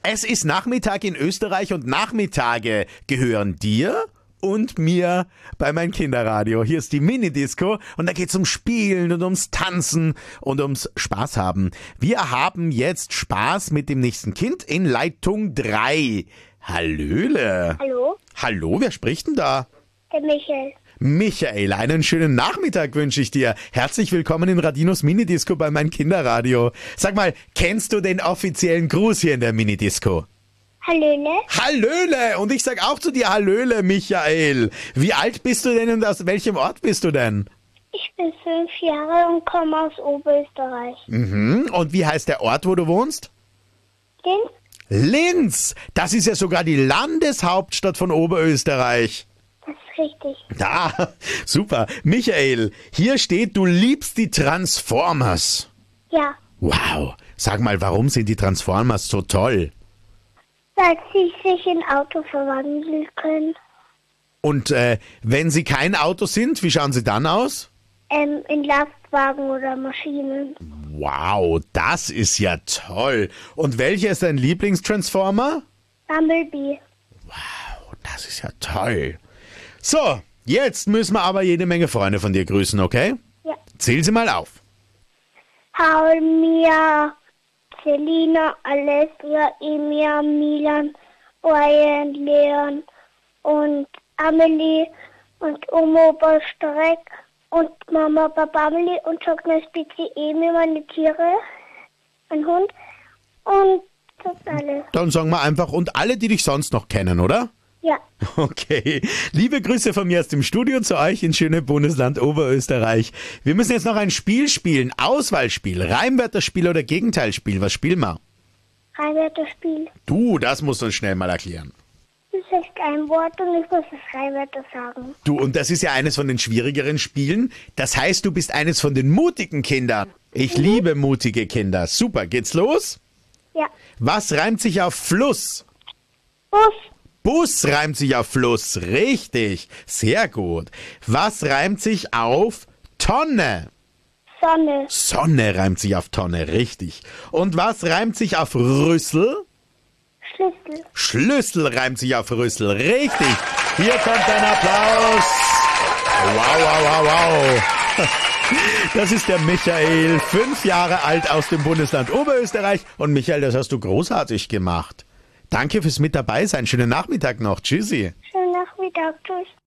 Es ist Nachmittag in Österreich und Nachmittage gehören dir und mir bei mein Kinderradio. Hier ist die Minidisco und da geht's ums Spielen und ums Tanzen und ums Spaß haben. Wir haben jetzt Spaß mit dem nächsten Kind in Leitung 3. Hallöle. Hallo, Hallo, wer spricht denn da? der Michael. Michael, einen schönen Nachmittag wünsche ich dir. Herzlich willkommen in Radinos Minidisco bei mein Kinderradio. Sag mal, kennst du den offiziellen Gruß hier in der Minidisco? Hallöle, Hallöle! Und ich sag auch zu dir Hallöle, Michael. Wie alt bist du denn und aus welchem Ort bist du denn? ich bin 5 Jahre und komme aus Oberösterreich. Und wie heißt der Ort, wo du wohnst? Linz? Linz! Das ist ja sogar die Landeshauptstadt von Oberösterreich. Das ist richtig. Ah, super. Michael, hier steht, du liebst die Transformers. Ja, Wow. Sag mal, warum sind die Transformers so toll? weil sie sich in Auto verwandeln können. Und wenn sie kein Auto sind, wie schauen sie dann aus? In Lastwagen oder Maschinen. Wow, das ist ja toll. Und welcher ist dein Lieblingstransformer? Bumblebee. Oh, das ist ja toll. So, jetzt müssen wir aber jede Menge Freunde von dir grüßen, okay? Ja. Zähl sie mal auf. Paul, Mia, Selina, Alessia, Emia, Milan, Brian, Leon und Amelie und Omo Streck und Mama Papa Amelie und Schockner Spitzi Emil, meine Tiere, mein Hund und das alles. Dann sagen wir einfach, und alle, die dich sonst noch kennen, oder? Ja, Okay. Liebe Grüße von mir aus dem Studio zu euch in schöne Bundesland Oberösterreich. Wir müssen jetzt noch ein Spiel spielen. Auswahlspiel, Reimwörterspiel oder Gegenteilspiel. Was spielen wir? Reimwörterspiel. Du, das musst du uns schnell mal erklären. Das ist ein Wort und ich muss das Reimwörter sagen. Du, und das ist ja eines von den schwierigeren Spielen. Das heißt, du bist eines von den mutigen Kindern. Ich liebe mutige Kinder. Super, geht's los? Ja, Was reimt sich auf Fluss? Bus, Bus reimt sich auf Fluss. Richtig. Sehr gut. Was reimt sich auf Tonne? Sonne, Sonne reimt sich auf Tonne. Richtig. Und was reimt sich auf Rüssel? Schlüssel. Schlüssel reimt sich auf Rüssel. Richtig. Hier kommt ein Applaus. Wow, wow, wow, wow. Das ist der Michael, 5 Jahre alt aus dem Bundesland Oberösterreich. Und Michael, das hast du großartig gemacht. Danke fürs mit dabei sein. Schönen Nachmittag noch. Tschüssi. Schönen Nachmittag, tschüss.